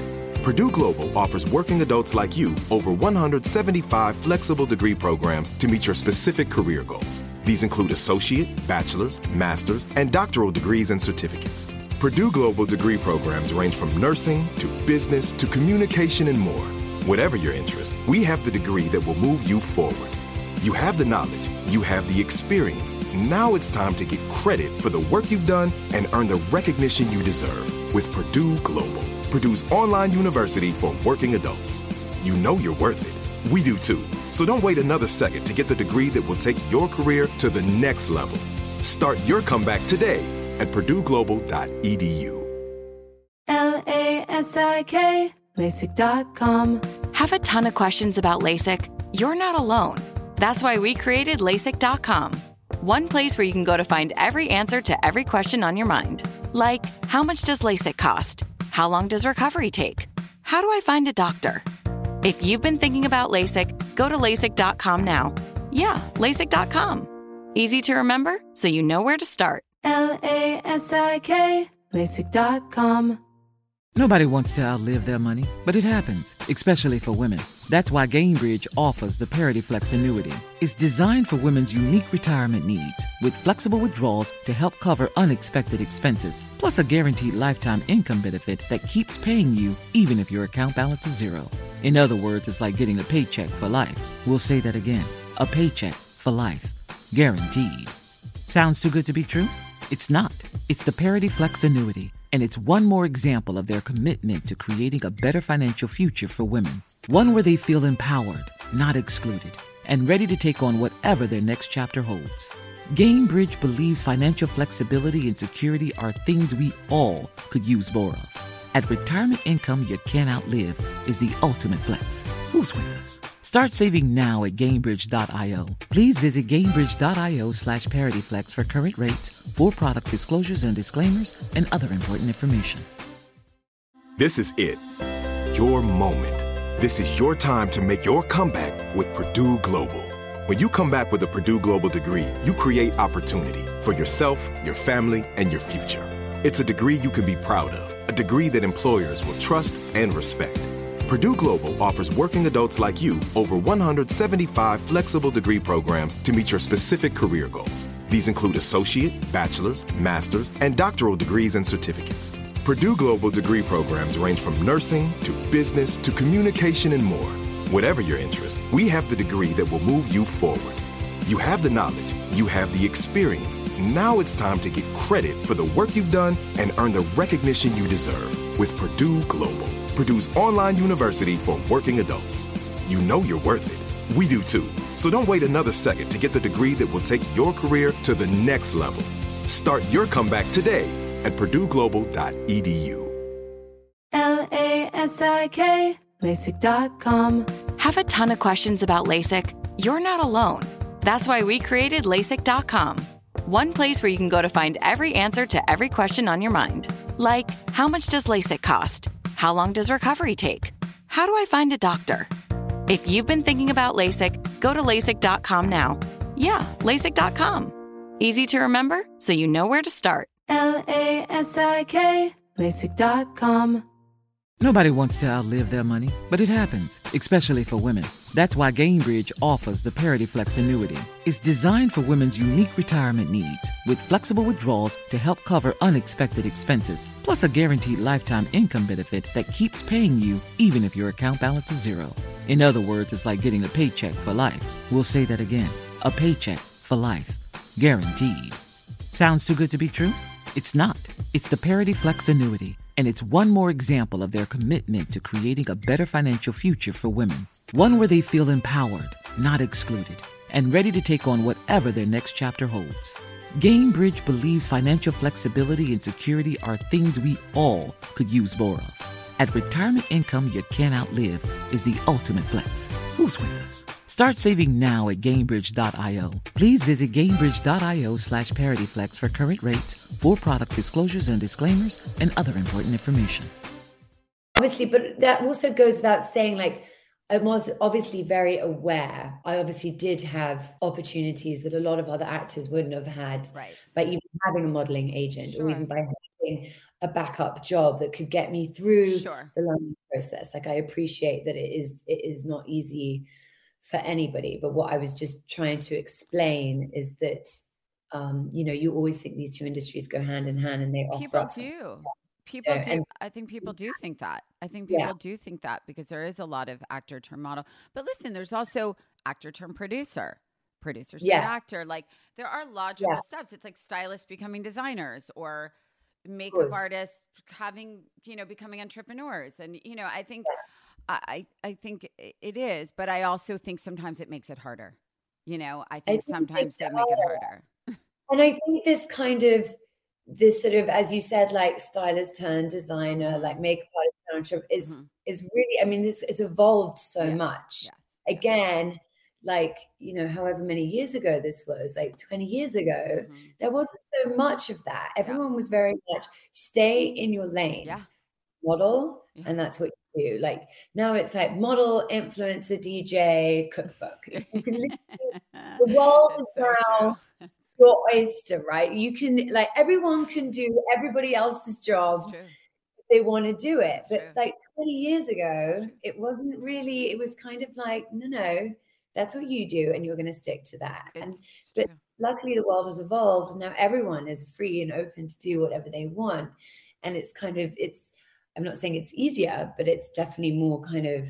Purdue Global offers working adults like you over one hundred seventy-five flexible degree programs to meet your specific career goals. These include associate, bachelor's, master's, and doctoral degrees and certificates. Purdue Global degree programs range from nursing to business to communication and more. Whatever your interest, we have the degree that will move you forward. You have the knowledge, you have the experience. Now it's time to get credit for the work you've done and earn the recognition you deserve with Purdue Global, Purdue's online university for working adults. You know you're worth it. We do too. So don't wait another second to get the degree that will take your career to the next level. Start your comeback today at purdue global dot e d u. L A S I K, LASIK dot com. Have a ton of questions about LASIK? You're not alone. That's why we created LASIK dot com. One place where you can go to find every answer to every question on your mind. Like, how much does LASIK cost? How long does recovery take? How do I find a doctor? If you've been thinking about LASIK, go to LASIK dot com now. Yeah, LASIK dot com. Easy to remember, so you know where to start. L A S I K, LASIK dot com. Nobody wants to outlive their money, but it happens, especially for women. That's why Gainbridge offers the Parity Flex annuity. It's designed for women's unique retirement needs, with flexible withdrawals to help cover unexpected expenses, plus a guaranteed lifetime income benefit that keeps paying you even if your account balance is zero. In other words, it's like getting a paycheck for life. We'll say that again. A paycheck for life. Guaranteed. Sounds too good to be true? It's not. It's the Parity Flex annuity, and it's one more example of their commitment to creating a better financial future for women. One where they feel empowered, not excluded, and ready to take on whatever their next chapter holds. Gainbridge believes financial flexibility and security are things we all could use more of. At retirement income you can't outlive is the ultimate flex. Who's with us? Start saving now at Gainbridge dot io. Please visit Gainbridge dot io slash ParityFlex for current rates, for product disclosures and disclaimers, and other important information. This is it. Your moment. This is your time to make your comeback with Purdue Global. When you come back with a Purdue Global degree, you create opportunity for yourself, your family, and your future. It's a degree you can be proud of, a degree that employers will trust and respect. Purdue Global offers working adults like you over one hundred seventy-five flexible degree programs to meet your specific career goals. These include associate, bachelor's, master's, and doctoral degrees and certificates. Purdue Global degree programs range from nursing to business to communication and more. Whatever your interest, we have the degree that will move you forward. You have the knowledge, you have the experience. Now it's time to get credit for the work you've done and earn the recognition you deserve with Purdue Global, Purdue's online university for working adults. You know you're worth it. We do too. So don't wait another second to get the degree that will take your career to the next level. Start your comeback today at purdue global dot e d u. L A S I K, LASIK dot com. Have a ton of questions about LASIK? You're not alone. That's why we created LASIK dot com. One place where you can go to find every answer to every question on your mind. Like, how much does LASIK cost? How long does recovery take? How do I find a doctor? If you've been thinking about LASIK, go to LASIK dot com now. Yeah, LASIK dot com. Easy to remember, so you know where to start. L A S I K, LASIK dot com. Nobody wants to outlive their money, but it happens, especially for women. That's why Gainbridge offers the Parity Flex annuity. It's designed for women's unique retirement needs, with flexible withdrawals to help cover unexpected expenses, plus a guaranteed lifetime income benefit that keeps paying you even if your account balance is zero. In other words, it's like getting a paycheck for life. We'll say that again. A paycheck for life. Guaranteed. Sounds too good to be true? It's not. It's the Parity Flex annuity, and it's one more example of their commitment to creating a better financial future for women. One where they feel empowered, not excluded, and ready to take on whatever their next chapter holds. Gainbridge believes financial flexibility and security are things we all could use more of. At retirement income you can't outlive is the ultimate flex. Who's with us? Start saving now at Gainbridge dot io. Please visit Gainbridge dot io slash ParityFlex for current rates, for product disclosures and disclaimers, and other important information. Obviously, but that also goes without saying, like, I was obviously very aware. I obviously did have opportunities that a lot of other actors wouldn't have had, right, by even having a modeling agent, sure, or even by having a backup job that could get me through Sure. the learning process. Like I appreciate that it is it is not easy for anybody. But what I was just trying to explain is that um, you know, you always think these two industries go hand in hand, and they offer People up something. do. People So, do. and I think people do think that. I think Yeah. people do think that because there is a lot of actor turn model. But listen, there's also actor turn producer, producer turn Yeah. actor. Like there are logical Yeah. steps. It's like stylists becoming designers or makeup course. artists having, you know, becoming entrepreneurs. And, you know, I think I, I think i- it is, but I also think sometimes it makes it harder. You know, I I think think it sometimes makes they it make it harder. harder. And I think this kind of, this sort of, as you said, like stylist turn designer, like makeup artist turn entrepreneur is Mhm. is really, I mean, this it's evolved so Yes, much. yes. Again, like, you know, however many years ago this was, like twenty years ago, Mhm. there wasn't so much of that. Everyone was very much stay in your lane, Yeah. model, Yeah. and that's what you do. Like now it's like model, influencer, D J, cookbook. You can literally, the world It's is so now true. your oyster, right? You can, like, everyone can do everybody else's It's job true. if they want to do it. It's But true. like twenty years ago, it wasn't really, it was kind of like, no, no, that's what you do, and you're going to stick to that. And It's but true. luckily the world has evolved, and now everyone is free and open to do whatever they want. And it's kind of, it's, I'm not saying it's easier, but it's definitely more kind of,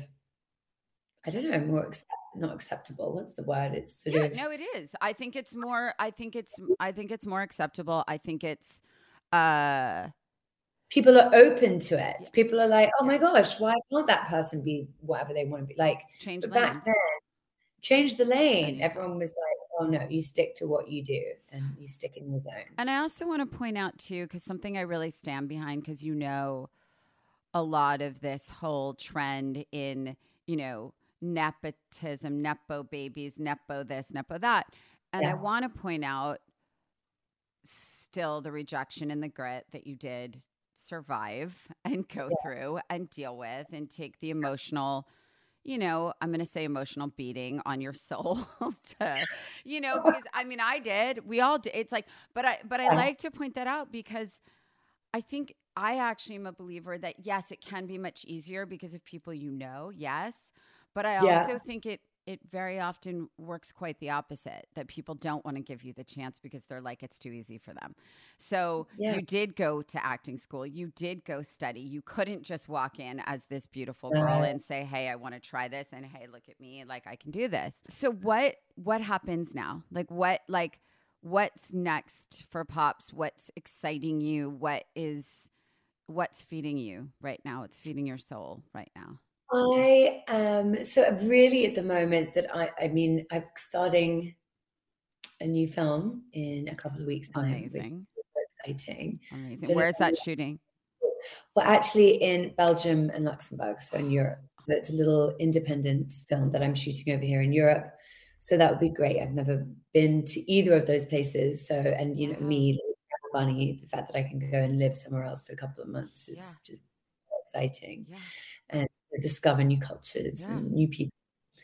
I don't know, more accept, not acceptable. What's the word? It's sort Yeah, of, no, it is. I think it's more. I think it's. I think it's more acceptable. I think it's. Uh, people are open to it. Yeah. People are like, oh Yeah. my gosh, why can't that person be whatever they want to be? Like, change but lanes. back then, change the lane. Anytime. Everyone was like, oh no, you stick to what you do and you stick in the zone. And I also want to point out too, because something I really stand behind, because you know, a lot of this whole trend in, you know, nepotism, nepo babies, nepo this, nepo that, and I Yeah. want to point out still the rejection and the grit that you did survive and go Yeah. through and deal with and take the emotional, you know, I'm going to say emotional beating on your soul to, you know, because I mean, I did, we all did. It's like, but I, but I Yeah. like to point that out because I think I actually am a believer that yes, it can be much easier because of people you know. Yes. But I Yeah. also think it, it very often works quite the opposite, that people don't want to give you the chance because they're like, it's too easy for them. So Yeah. you did go to acting school. You did go study. You couldn't just walk in as this beautiful girl No. and say, hey, I want to try this. And hey, look at me. Like I can do this. So what, what happens now? Like what, like what's next for Pops? What's exciting you? What is, what's feeding you right now? It's feeding your soul right now. I am so really at the moment that I, I mean, I'm starting a new film in a couple of weeks' time, which is Amazing. super exciting. Amazing. Don't know Where's if that you- shooting? Well, actually in Belgium and Luxembourg, so in Europe. So it's a little independent film that I'm shooting over here in Europe. So that would be great. I've never been to either of those places. So, and you know, Wow. me, Bunny, the fact that I can go and live somewhere else for a couple of months is Yeah. just so exciting. Yeah. And discover new cultures Yeah. and new people.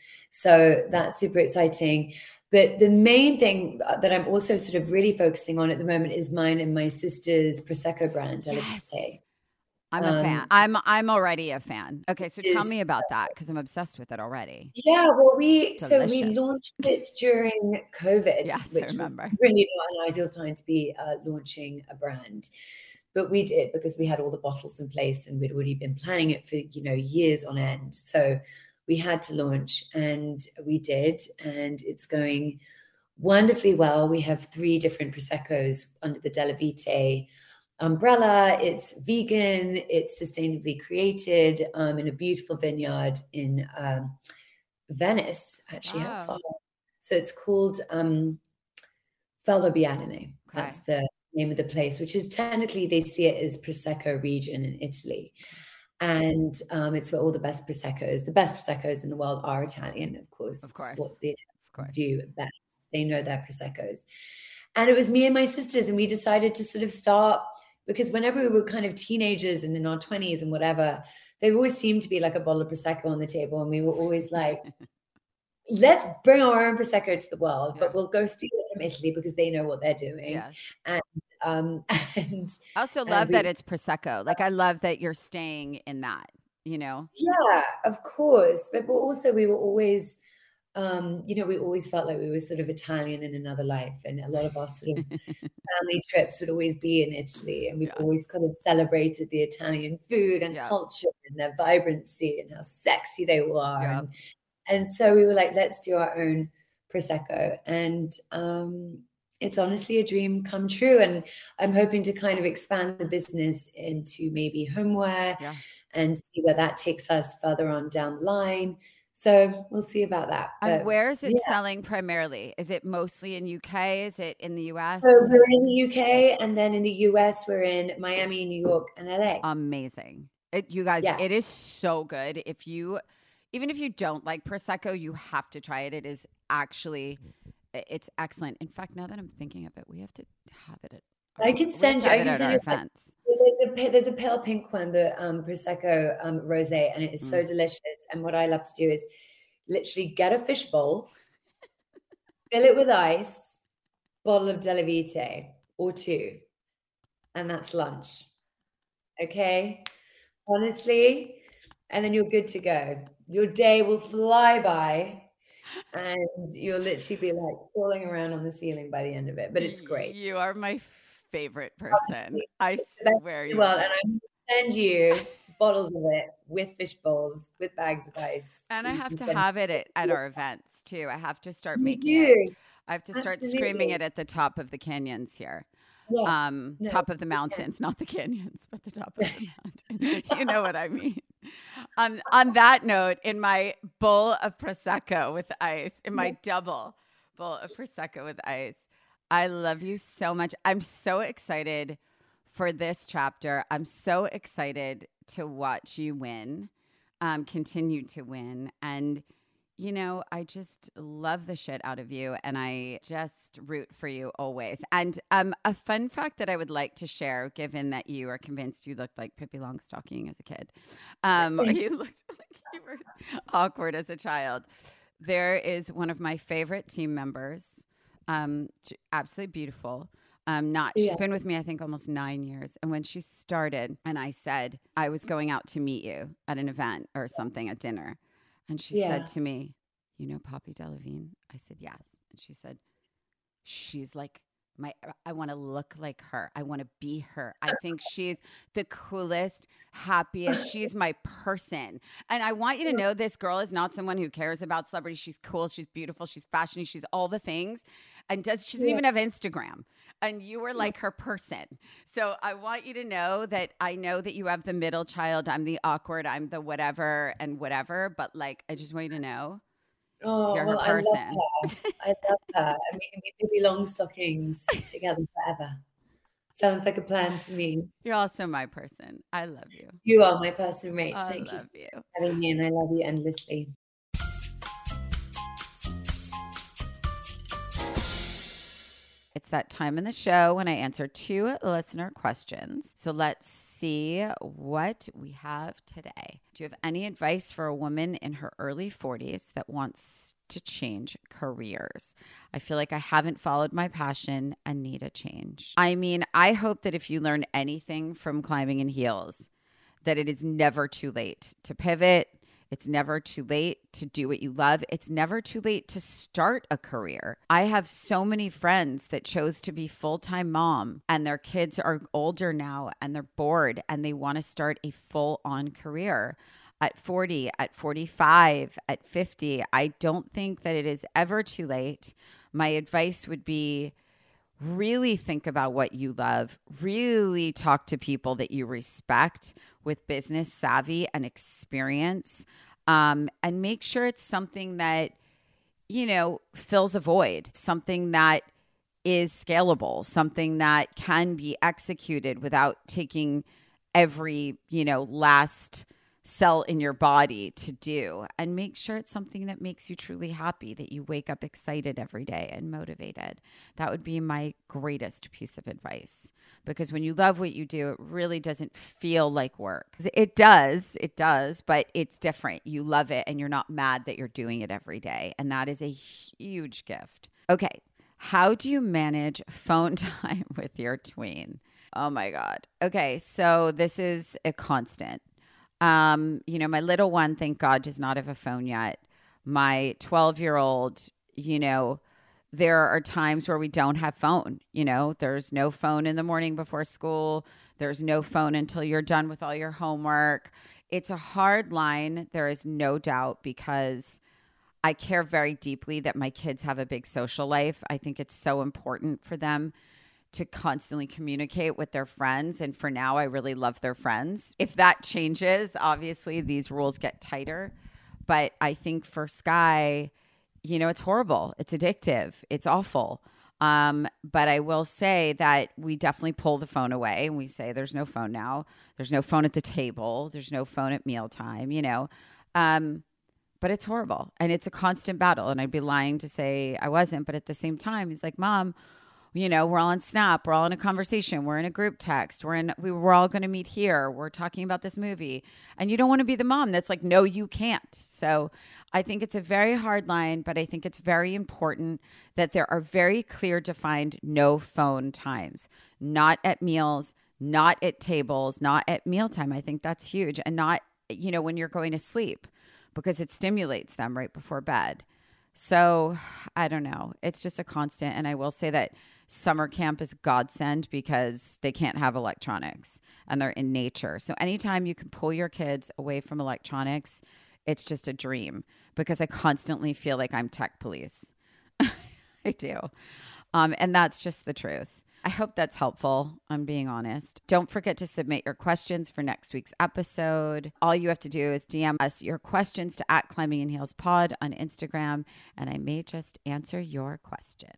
So that's super exciting. But the main thing that I'm also sort of really focusing on at the moment is mine and my sister's Prosecco brand, Della Yes. Vite. I'm a fan. Um, I'm I'm already a fan. Okay, so tell is- me about that because I'm obsessed with it already. Yeah, well, we It's so we delicious. launched it during COVID, Yes, I which was remember. really not an ideal time to be uh, launching a brand, but we did because we had all the bottles in place and we'd already been planning it for you know years on end. So we had to launch, and we did, and it's going wonderfully well. We have three different Proseccos under the Della Vite umbrella. It's vegan, it's sustainably created um, in a beautiful vineyard in um, Venice, actually. How Wow. far? So it's called um, Valdobiadene. That's the name of the place, which is technically, they see it as Prosecco region in Italy. And um, it's where all the best Proseccos, the best Proseccos in the world are Italian, of course. Of course. It's what the Of Italians course. do best. They know their Proseccos. And it was me and my sisters, and we decided to sort of start, because whenever we were kind of teenagers and in our twenties and whatever, there always seemed to be like a bottle of Prosecco on the table. And we were always like, let's bring our own Prosecco to the world, Yeah. but we'll go steal it from Italy because they know what they're doing. Yes. And Um, and I also and love we- that it's Prosecco. Like, I love that you're staying in that, you know? Yeah, of course. But, but also we were always, um, you know, we always felt like we were sort of Italian in another life. And a lot of our sort of family trips would always be in Italy. And we've Yeah. always kind of celebrated the Italian food and Yeah. culture and their vibrancy and how sexy they were. Yeah. And, and so we were like, let's do our own Prosecco. And um, it's honestly a dream come true. And I'm hoping to kind of expand the business into maybe homeware Yeah. and see where that takes us further on down the line. So we'll see about that. And But where is it yeah. selling primarily? Is it mostly in U K? Is it in the U S? So we're in the U K, and then in the U S, we're in Miami, New York, and L A. Amazing. It, you guys, Yeah. it is so good. If you, even if you don't like Prosecco, you have to try it. It is actually, it's excellent. In fact, now that I'm thinking of it, we have to have it at I can we have send to you. I have it can at send our you. events. There's a there's a pale pink one, the um, Prosecco um, rosé, and it is so Mm. delicious. And what I love to do is literally get a fish bowl, fill it with ice, bottle of Della Vite or two, and that's lunch. Okay, honestly, and then you're good to go. Your day will fly by, and you'll literally be like falling around on the ceiling by the end of it. But it's great. You are my favorite person. Honestly, I it's the best swear in you the world, are. and I'm gonna send you bottles of it with fish bowls, with bags of ice. And so I you have can to send- have it at, at our events too. I have to start You making do. it. I have to start Absolutely. screaming it at the top of the canyons here. Yeah. Um, No, top of the you can. mountains, not the canyons, but the top of the mountain. You know what I mean. On on that note, in my bowl of Prosecco with ice, in my double bowl of Prosecco with ice, I love you so much. I'm so excited for this chapter. I'm so excited to watch you win, um, continue to win. And, you know, I just love the shit out of you, and I just root for you always. And um, a fun fact that I would like to share, given that you are convinced you looked like Pippi Longstocking as a kid, um, or you looked like you were awkward as a child. There is one of my favorite team members, um, j- absolutely beautiful. Um, not she's Yeah. been with me, I think, almost nine years. And when she started, and I said I was going out to meet you at an event or something at dinner. And she Yeah. said to me, "You know Poppy Delevingne?" I said, "Yes." And she said, "She's like my, I want to look like her. I want to be her. I think she's the coolest, happiest. She's my person. And I want you to know this girl is not someone who cares about celebrity. She's cool. She's beautiful. She's fashionable. She's all the things. And does she doesn't Yeah. even have Instagram. And you were like her person. So I want you to know that I know that you have the middle child. I'm the awkward. I'm the whatever and whatever. But like, I just want you to know Oh, you're her well, I love person. her. I love her. And we can be Pippi Longstockings together forever. Sounds like a plan to me. You're also my person. I love you. You are my person, Rach. I Thank you love so you. much for having me, and I love you endlessly. It's that time in the show when I answer two listener questions. So let's see what we have today. Do you have any advice for a woman in her early forties that wants to change careers? I feel like I haven't followed my passion and need a change. I mean, I hope that if you learn anything from Climbing in Heels, that it is never too late to pivot. It's never too late to do what you love. It's never too late to start a career. I have so many friends that chose to be full-time mom, and their kids are older now and they're bored and they want to start a full-on career. At forty, at forty-five, at fifty, I don't think that it is ever too late. My advice would be really think about what you love. Really talk to people that you respect with business savvy and experience. Um, and make sure it's something that, you know, fills a void, something that is scalable, something that can be executed without taking every, you know, last cell in your body to do. And make sure it's something that makes you truly happy, that you wake up excited every day and motivated. That would be my greatest piece of advice. Because when you love what you do, it really doesn't feel like work. It does, it does, but it's different. You love it and you're not mad that you're doing it every day. And that is a huge gift. Okay. How do you manage phone time with your tween? Oh my God. Okay, so this is a constant. Um, you know, my little one, thank God, does not have a phone yet. My twelve-year-old, you know, there are times where we don't have phone. You know, there's no phone in the morning before school. There's no phone until you're done with all your homework. It's a hard line. There is no doubt, because I care very deeply that my kids have a big social life. I think it's so important for them to constantly communicate with their friends. And for now, I really love their friends. If that changes, obviously these rules get tighter. But I think for Sky, you know, it's horrible. It's addictive. It's awful. Um, but I will say that we definitely pull the phone away and we say, there's no phone now. There's no phone at the table. There's no phone at mealtime, you know. Um, but it's horrible. And it's a constant battle. And I'd be lying to say I wasn't. But at the same time, he's like, Mom, you know, we're all on Snap. We're all in a conversation. We're in a group text. We're in, we we're all going to meet here. We're talking about this movie. And you don't want to be the mom that's like, no, you can't. So I think it's a very hard line, but I think it's very important that there are very clear defined no phone times, not at meals, not at tables, not at mealtime. I think that's huge. And not, you know, when you're going to sleep, because it stimulates them right before bed. So I don't know. It's just a constant. And I will say that summer camp is godsend because they can't have electronics and they're in nature. So anytime you can pull your kids away from electronics, it's just a dream, because I constantly feel like I'm tech police. I do. Um, and that's just the truth. I hope that's helpful. I'm being honest. Don't forget to submit your questions for next week's episode. All you have to do is D M us your questions to at Climbing in Heels Pod on Instagram, and I may just answer your question.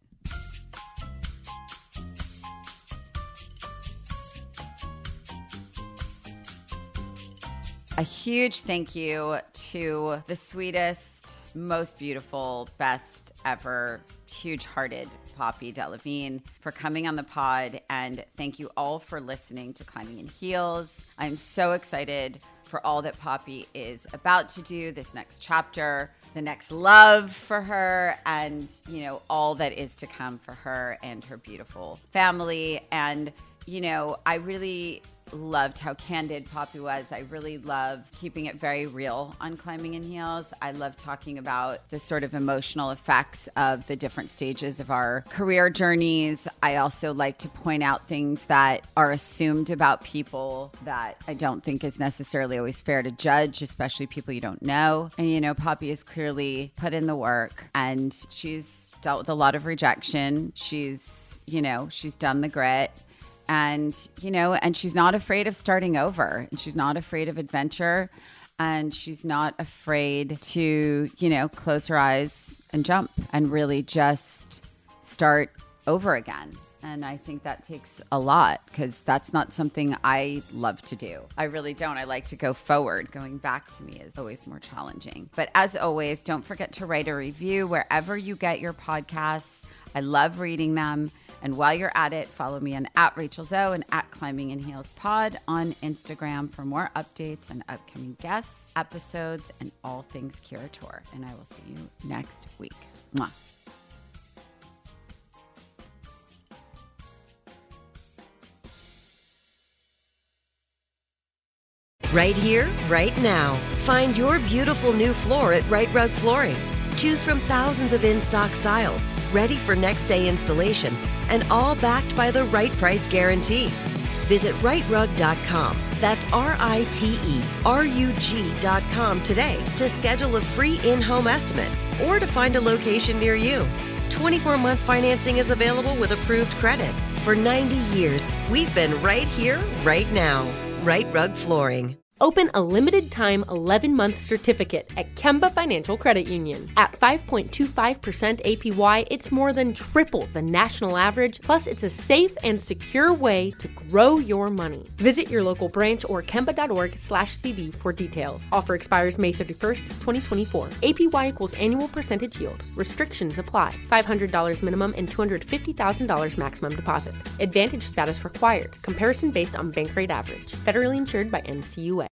A huge thank you to the sweetest, most beautiful, best ever, huge-hearted Poppy Delevingne for coming on the pod, and thank you all for listening to Climbing in Heels. I'm so excited for all that Poppy is about to do, this next chapter, the next love for her, and you know, all that is to come for her and her beautiful family. And you know, I really loved how candid Poppy was. I really love keeping it very real on Climbing in Heels. I love talking about the sort of emotional effects of the different stages of our career journeys. I also like to point out things that are assumed about people that I don't think is necessarily always fair to judge, especially people you don't know. And, you know, Poppy has clearly put in the work, and she's dealt with a lot of rejection. She's, you know, she's done the grit. And, you know, and she's not afraid of starting over, and she's not afraid of adventure, and she's not afraid to, you know, close her eyes and jump and really just start over again. And I think that takes a lot, because that's not something I love to do. I really don't. I like to go forward. Going back to me is always more challenging. But as always, don't forget to write a review wherever you get your podcasts. I love reading them. And while you're at it, follow me on at Rachel Zoe and at Climbing in Heels Pod on Instagram for more updates on upcoming guests, episodes, and all things Curator. And I will see you next week. Mwah. Right here, right now. Find your beautiful new floor at Rite Rug Flooring. Choose from thousands of in-stock styles, ready for next day installation, and all backed by the right price guarantee. Visit rite rug dot com. That's R I T E R U G dot com today to schedule a free in-home estimate or to find a location near you. twenty-four month financing is available with approved credit. For ninety years, we've been right here, right now. Rite Rug Flooring. Open a limited-time eleven-month certificate at Kemba Financial Credit Union. At five point two five percent A P Y, it's more than triple the national average, plus it's a safe and secure way to grow your money. Visit your local branch or kemba.org slash CD for details. Offer expires May thirty-first, twenty twenty-four. A P Y equals annual percentage yield. Restrictions apply. five hundred dollars minimum and two hundred fifty thousand dollars maximum deposit. Advantage status required. Comparison based on bank rate average. Federally insured by N C U A.